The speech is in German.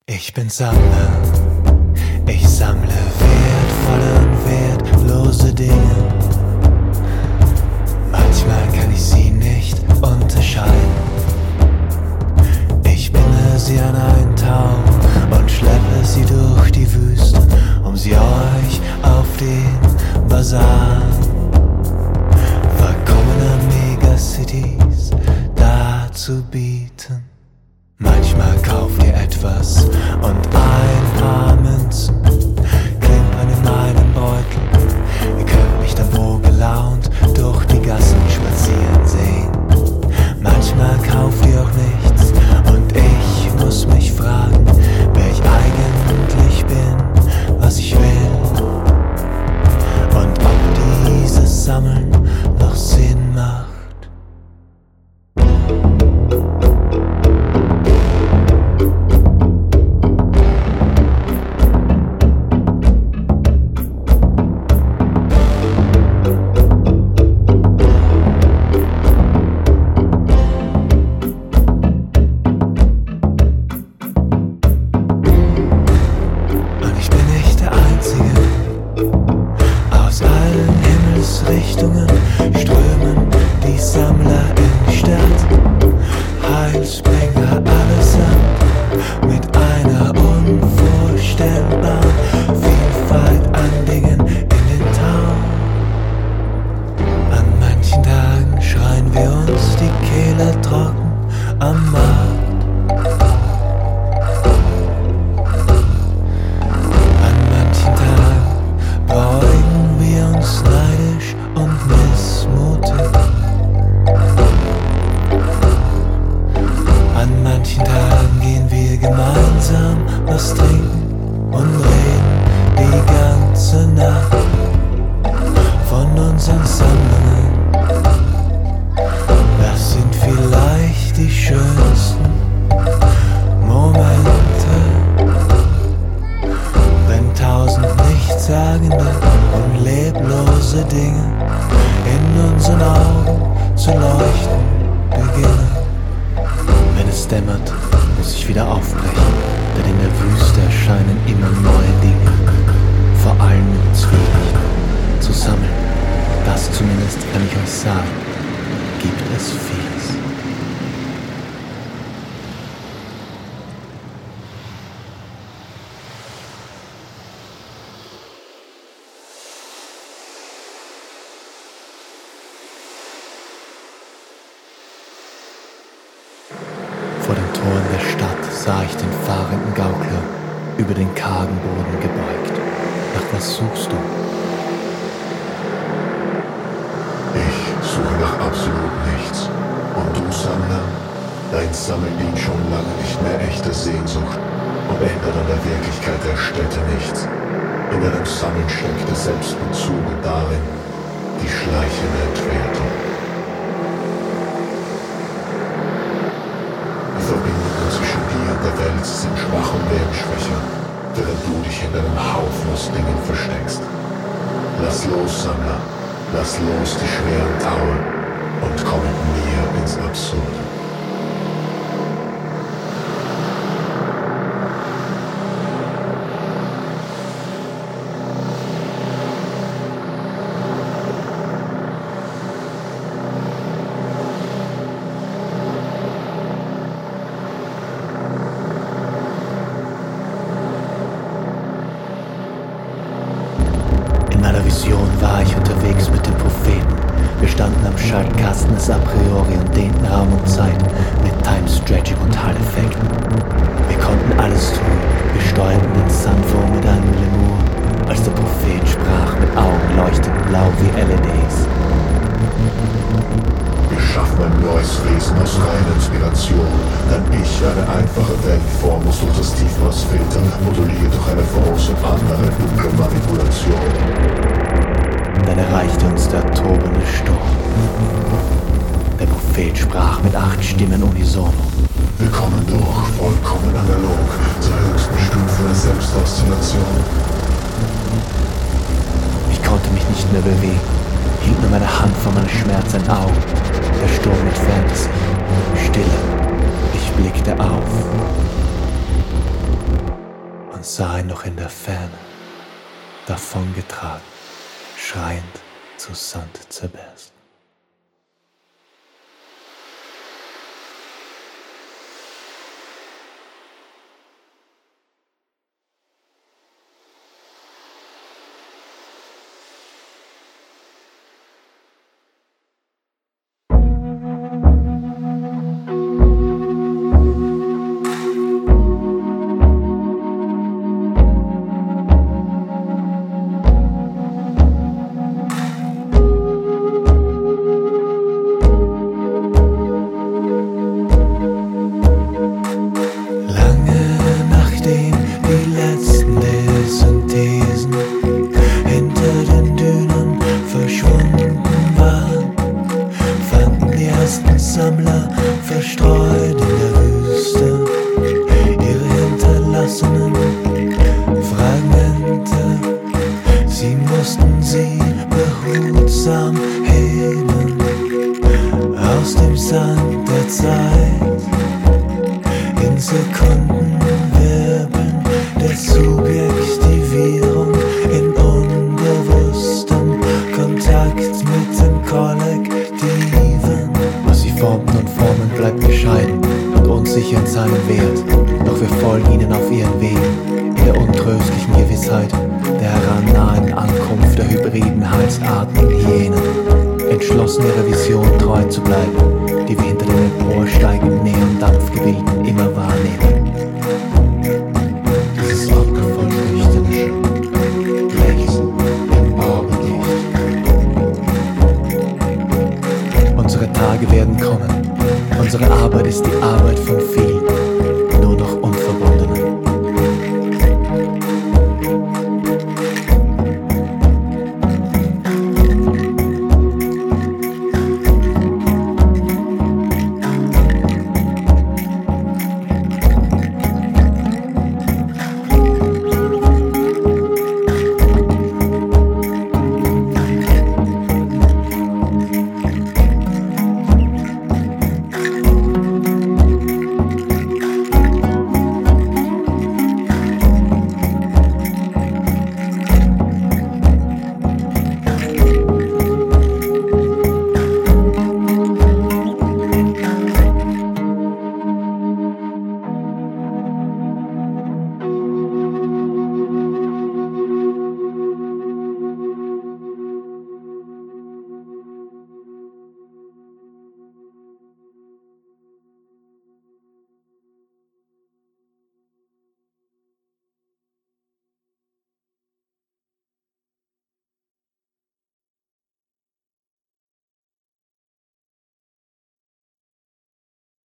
Ich bin Sammler, ich sammle wertvolle und wertlose Dinge. Manchmal kann ich sie nicht unterscheiden. Ich binde sie an einen Taum und schleppe sie durch die Wüste, um sie euch auf den Basar verkommener Megacities darzubieten. Manchmal kauft ihr etwas und ein paar Münzen klimpern in meinem Beutel. Ihr könnt mich dann wohlgelaunt durch die Gassen spazieren sehen. Manchmal kauft ihr auch nichts und ich muss mich fragen, wer ich eigentlich bin, was ich will und ob dieses Sammeln noch Sinn macht. Richtungen strömen die Sammler in die Stadt. Heilsbringer allesamt mit einer unvorstellbaren Vielfalt an Dingen in den Traum. An manchen Tagen schreien wir uns die Kehle trocken am Markt. An manchen Tagen beugen wir uns neidisch und missmutig. An manchen Tagen gehen wir gemeinsam was trinken und reden die ganze Nacht von unseren Sammlungen. Das sind vielleicht die schönsten Momente, wenn tausend nichtssagende und leblose Dinge in unseren Augen zu leuchten beginnen. Wenn es dämmert, muss ich wieder aufbrechen, denn in der Wüste erscheinen immer neue Dinge, vor allem mit Zwielicht zu sammeln. Das zumindest kann ich euch sagen, gibt es vieles. Vor den Toren der Stadt sah ich den fahrenden Gaukler über den kargen Boden gebeugt. Nach was suchst du? Ich suche nach absolut nichts. Und du, Sammler, dein Sammeln dient schon lange nicht mehr echter Sehnsucht und ändert an der Wirklichkeit der Städte nichts. In deinem Sammeln steckt der Selbstbezug und darin die schleichende Entwertung. Die Verbindungen zwischen dir und der Welt sind schwach und werden schwächer, während du dich in einem Haufen aus Dingen versteckst. Lass los, Sammler, lass los die schweren Taue und komm mit mir ins Absurde. In meiner Vision war ich unterwegs mit dem Propheten. Wir standen am Schaltkasten des A priori und dehnten Raum und Zeit mit Time-Stretching und Hall-Effekten. Wir konnten alles tun, wir steuerten den Sandwurm mit einem Lemur, als der Prophet sprach mit Augen leuchtend blau wie LEDs. Wir schaffen ein neues Wesen aus reiner Inspiration, denn ich, eine einfache Weltform, muss durch das Tiefmaß filtern, moduliert durch eine große andere dunkle Manipulation. Dann erreichte uns der tobende Sturm. Der Prophet sprach mit 8 Stimmen unisono. Wir kommen durch, vollkommen analog, zur höchsten Stufe der Selbstoszillation. Ich konnte mich nicht mehr bewegen, hielt nur meine Hand vor meinem Schmerz ein Auge. Der Sturm entfernte sich. Stille. Ich blickte auf. sah ihn noch in der Ferne, davongetragen, schreiend zu Sand zerbersten. Sammler verstreut in der Wüste ihre hinterlassenen Fragmente. Sie mussten sie behutsam heben aus dem Sand der Zeit. In Sekundenwirbeln der Subjektivierung, in unbewusstem Kontakt mit dem Kollektiven. Was sie formten und formen, bleibt bescheiden und unsicher in seinem Wert. Doch wir folgen ihnen auf ihren Wegen, in der untröstlichen Gewissheit der herannahenden Ankunft der hybriden, halsatmigen Hyänen. Entschlossen ihrer Vision treu zu bleiben, die wir hinter den emporsteigenden Neondampfgebilden immer wahrnehmen.